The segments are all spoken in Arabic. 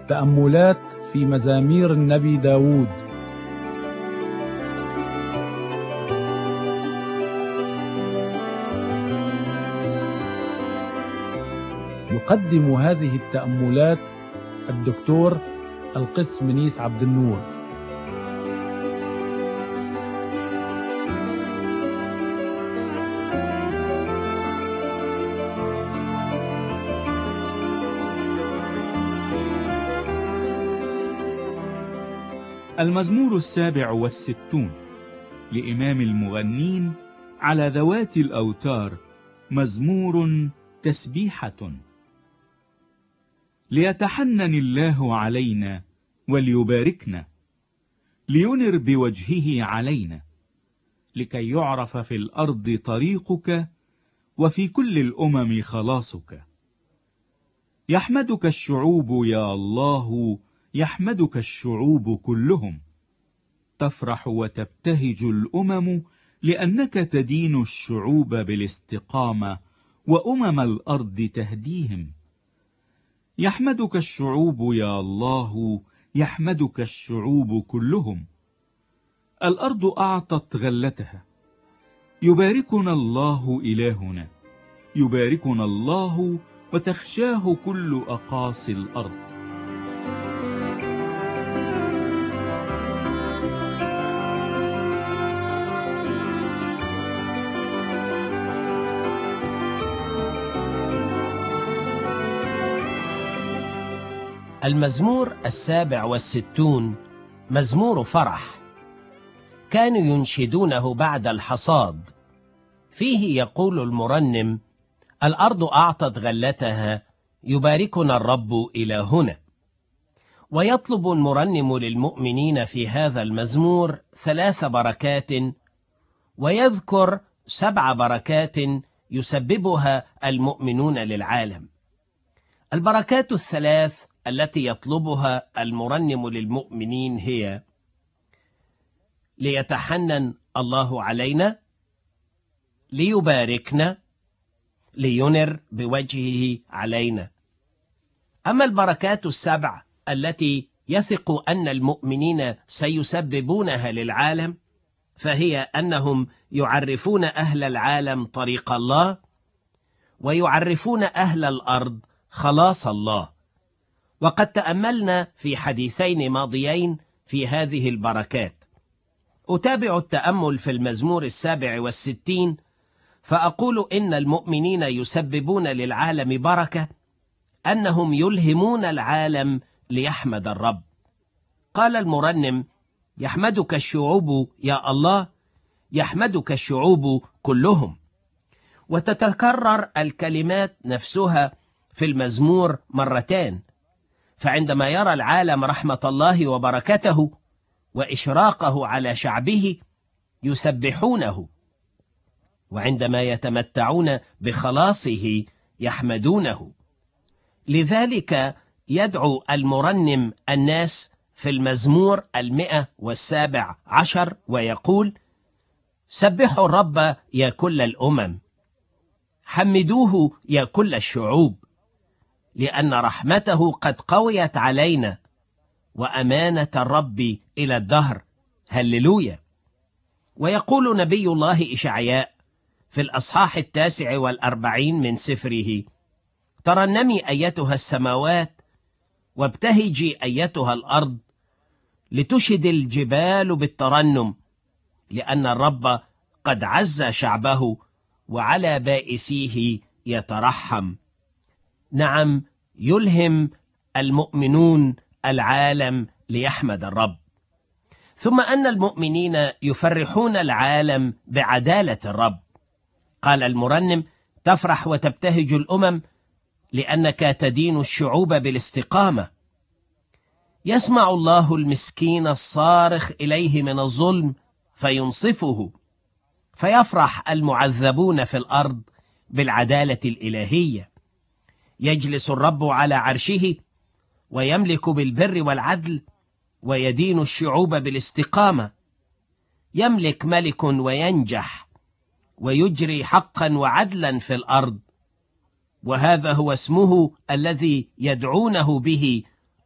تأملات في مزامير النبي داود. يقدم هذه التأملات الدكتور القس منيس عبد النور. المزمور 67 لإمام المغنين على ذوات الأوتار، مزمور تسبيحة. ليتحنن الله علينا وليباركنا، لينر بوجهه علينا، لكي يعرف في الأرض طريقك وفي كل الأمم خلاصك. يحمدك الشعوب يا الله، يحمدك الشعوب كلهم. تفرح وتبتهج الأمم لأنك تدين الشعوب بالاستقامة، وأمم الأرض تهديهم. يحمدك الشعوب يا الله، يحمدك الشعوب كلهم. الأرض أعطت غلتها. يباركنا الله إلهنا، يباركنا الله وتخشاه كل أقاصي الأرض. المزمور 67 مزمور فرح، كانوا ينشدونه بعد الحصاد. فيه يقول المرنم: الأرض أعطت غلتها، يباركنا الرب إلهنا. ويطلب المرنم للمؤمنين في هذا المزمور 3 بركات، ويذكر 7 بركات يسببها المؤمنون للعالم. البركات الثلاث التي يطلبها المرنم للمؤمنين هي: ليتحنن الله علينا، ليباركنا، لينر بوجهه علينا. أما البركات السبع التي يثق أن المؤمنين سيسببونها للعالم، فهي أنهم يعرفون أهل العالم طريق الله، ويعرفون أهل الأرض خلاص الله. وقد تأملنا في حديثين ماضيين في هذه البركات. أتابع التأمل في المزمور 67، فأقول إن المؤمنين يسببون للعالم بركة، أنهم يلهمون العالم ليحمد الرب. قال المرنم: يحمدك الشعوب يا الله، يحمدك الشعوب كلهم. وتتكرر الكلمات نفسها في المزمور مرتان. فعندما يرى العالم رحمة الله وبركته وإشراقه على شعبه يسبحونه، وعندما يتمتعون بخلاصه يحمدونه. لذلك يدعو المرنم الناس في المزمور 117 ويقول: سبحوا الرب يا كل الأمم، حمدوه يا كل الشعوب، لأن رحمته قد قويت علينا، وأمانة الرب إلى الدهر. هللويا. ويقول نبي الله إشعياء في الأصحاح 49 من سفره: ترنمي أيتها السماوات، وابتهجي أيتها الأرض، لتشهد الجبال بالترنم، لأن الرب قد عز شعبه، وعلى بائسيه يترحم. نعم، يلهم المؤمنون العالم ليحمد الرب. ثم أن المؤمنين يفرحون العالم بعدالة الرب. قال المرنم: تفرح وتبتهج الأمم لأنك تدين الشعوب بالاستقامة. يسمع الله المسكين الصارخ إليه من الظلم فينصفه، فيفرح المعذبون في الأرض بالعدالة الإلهية. يجلس الرب على عرشه، ويملك بالبر والعدل، ويدين الشعوب بالاستقامة. يملك ملك وينجح، ويجري حقا وعدلا في الأرض. وهذا هو اسمه الذي يدعونه به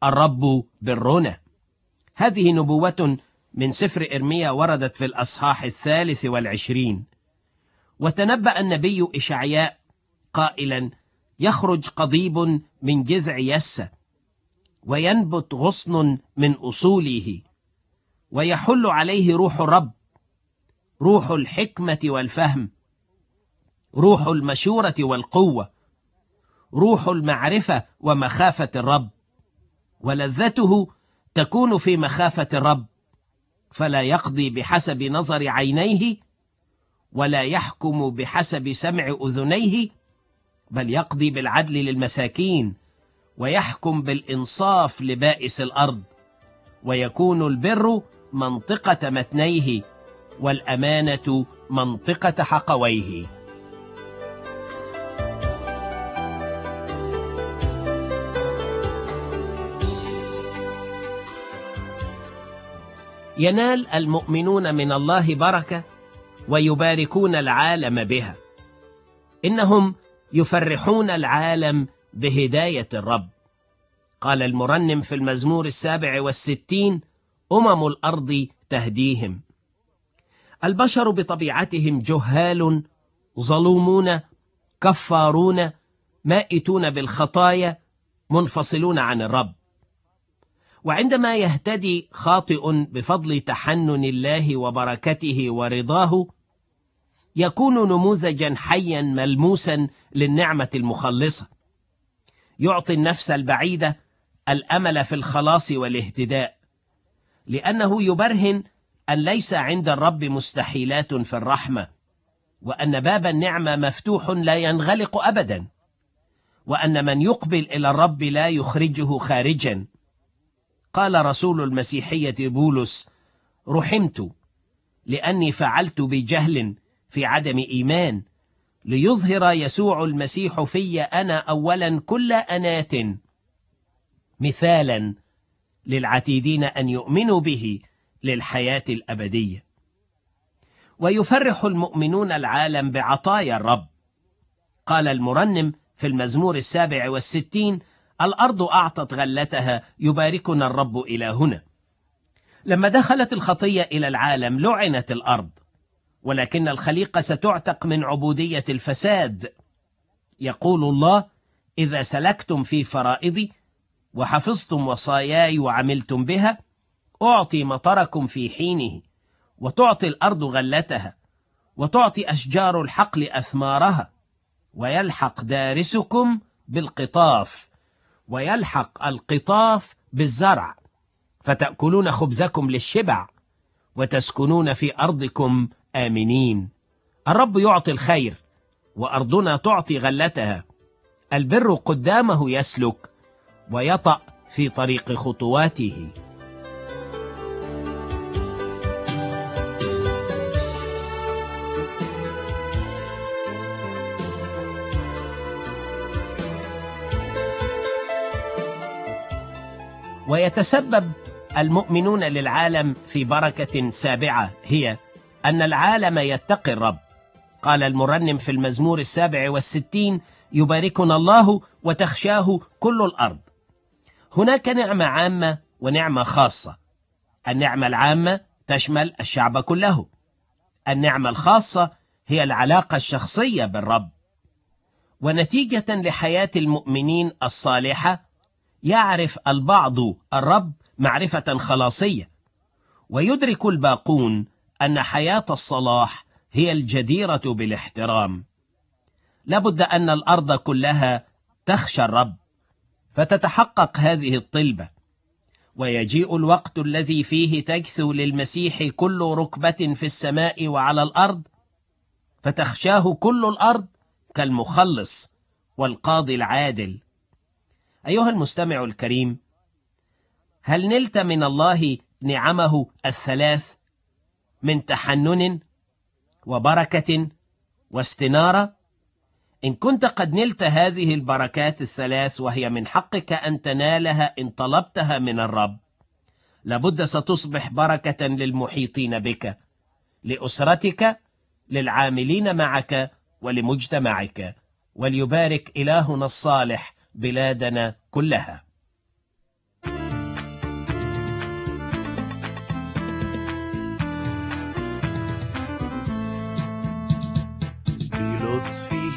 الرب برنا. هذه نبوة من سفر إرميا وردت في الأصحاح 23، وتنبأ النبي إشعياء قائلا: يخرج قضيب من جذع يسى، وينبت غصن من أصوله، ويحل عليه روح الرب، روح الحكمة والفهم، روح المشورة والقوة، روح المعرفة ومخافة الرب، ولذته تكون في مخافة الرب، فلا يقضي بحسب نظر عينيه، ولا يحكم بحسب سمع أذنيه، بل يقضي بالعدل للمساكين، ويحكم بالإنصاف لبائس الأرض، ويكون البر منطقة متنيه، والأمانة منطقة حقويه. ينال المؤمنون من الله بركة ويباركون العالم بها. إنهم يفرحون العالم بهداية الرب. قال المرنم في المزمور 67: أمم الأرض تهديهم. البشر بطبيعتهم جهال، ظلومون، كفارون، مائتون بالخطايا، منفصلون عن الرب. وعندما يهتدي خاطئ بفضل تحنن الله وبركته ورضاه، يكون نموذجا حيا ملموسا للنعمة المخلصة، يعطي النفس البعيدة الأمل في الخلاص والاهتداء، لأنه يبرهن أن ليس عند الرب مستحيلات في الرحمة، وأن باب النعمة مفتوح لا ينغلق أبدا، وأن من يقبل إلى الرب لا يخرجه خارجا. قال رسول المسيحية بولس: رحمت لأني فعلت بجهل في عدم إيمان، ليظهر يسوع المسيح في أنا أولا كل أنات، مثالا للعتيدين أن يؤمنوا به للحياة الأبدية. ويفرح المؤمنون العالم بعطايا الرب. قال المرنم في المزمور 67: الأرض أعطت غلتها، يباركنا الرب إلى هنا. لما دخلت الخطية إلى العالم لعنت الأرض، ولكن الخليقة ستعتق من عبودية الفساد. يقول الله: إذا سلكتم في فرائضي وحفظتم وصاياي وعملتم بها، أعطي مطركم في حينه، وتعطي الأرض غلتها، وتعطي أشجار الحقل أثمارها، ويلحق دارسكم بالقطاف، ويلحق القطاف بالزرع، فتأكلون خبزكم للشبع، وتسكنون في أرضكم آمنين. الرب يعطي الخير، وأرضنا تعطي غلتها. البر قدامه يسلك، ويطأ في طريق خطواته. ويتسبب المؤمنون للعالم في بركة سابعة، هي أن العالم يتقي الرب. قال المرنم في المزمور 67: يباركنا الله وتخشاه كل الأرض. هناك نعمة عامة ونعمة خاصة. النعمة العامة تشمل الشعب كله. النعمة الخاصة هي العلاقة الشخصية بالرب. ونتيجة لحياة المؤمنين الصالحة، يعرف البعض الرب معرفة خلاصية، ويدرك الباقون أن حياة الصلاح هي الجديرة بالاحترام. لابد أن الأرض كلها تخشى الرب، فتتحقق هذه الطلبة، ويجيء الوقت الذي فيه تجثو للمسيح كل ركبة في السماء وعلى الأرض، فتخشاه كل الأرض كالمخلص والقاضي العادل. أيها المستمع الكريم، هل نلت من الله نعمه الثلاث من تحنن وبركة واستنارة؟ إن كنت قد نلت هذه البركات الثلاث، وهي من حقك أن تنالها إن طلبتها من الرب، لابد ستصبح بركة للمحيطين بك، لأسرتك، للعاملين معك، ولمجتمعك. وليبارك إلهنا الصالح بلادنا كلها. بلطفه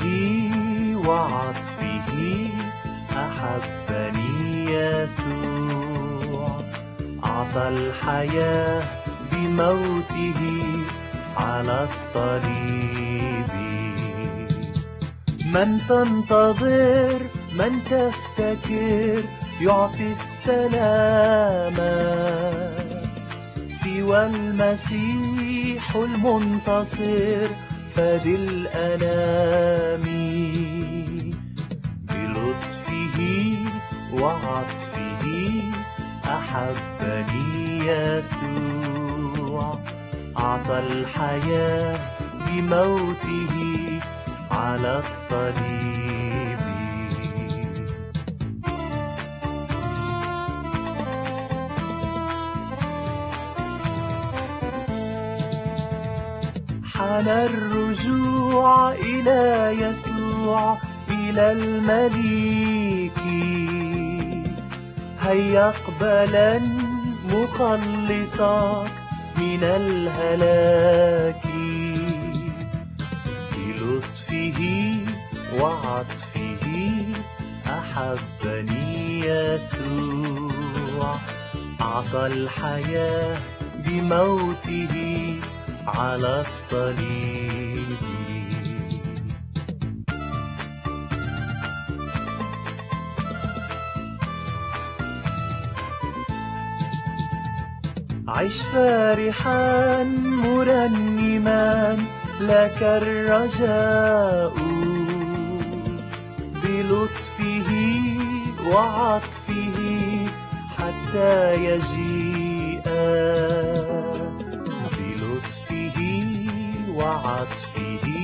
وعطفه أحبني يسوع، أعطى الحياة بموته على الصليب. من تنتظر، من تفتكر يعطي السلام سوى المسيح المنتصر فدي الأنام. بلطفه وعطفه أحبني يسوع، أعطى الحياة بموته على الصليب. حان الرجوع إلى يسوع إلى المليك، هيا اقبلا مخلصك من الهلاك. بلطفه وعطفه أحبني يسوع، أعطى الحياة بموته على الصليب. عش فرحا مرنما لك الرجاء، بلطفه وعطفه حتى يجيء. بلطفه وعطفه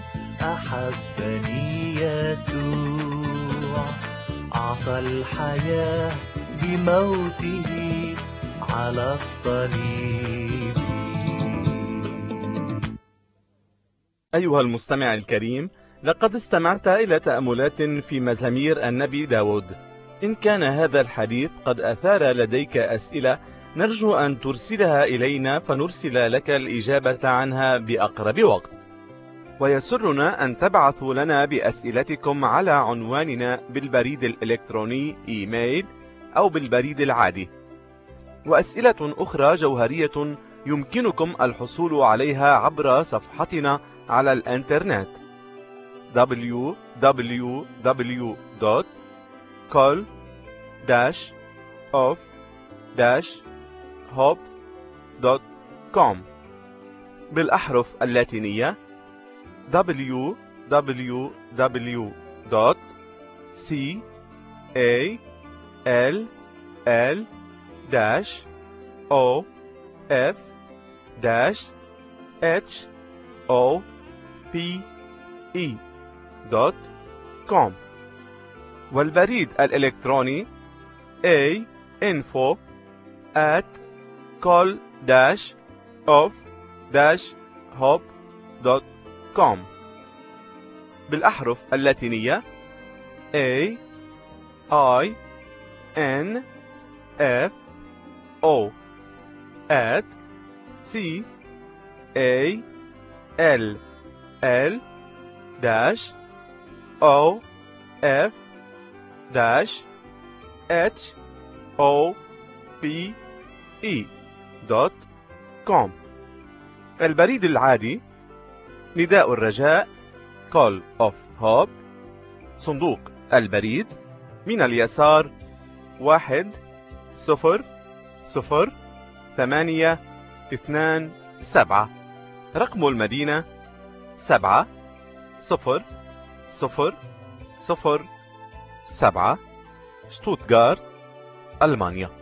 أحبني يسوع، أعطى الحياة بموته على الصليب. أيها المستمع الكريم، لقد استمعت إلى تأملات في مزامير النبي داود. إن كان هذا الحديث قد أثار لديك أسئلة، نرجو أن ترسلها إلينا فنرسل لك الإجابة عنها بأقرب وقت. ويسرنا أن تبعثوا لنا بأسئلتكم على عنواننا بالبريد الإلكتروني إيميل أو بالبريد العادي. وأسئلة أخرى جوهرية يمكنكم الحصول عليها عبر صفحتنا على الإنترنت www.call-of-hope.com بالأحرف اللاتينية www.call-of-hope.com والبريد الإلكتروني info@call-of-hope.com بالأحرف اللاتينية info@call-of-hope.com البريد العادي نداء الرجاء Call of Hope، صندوق البريد من اليسار 1002827، رقم المدينة 70007، شتوتغارت، ألمانيا.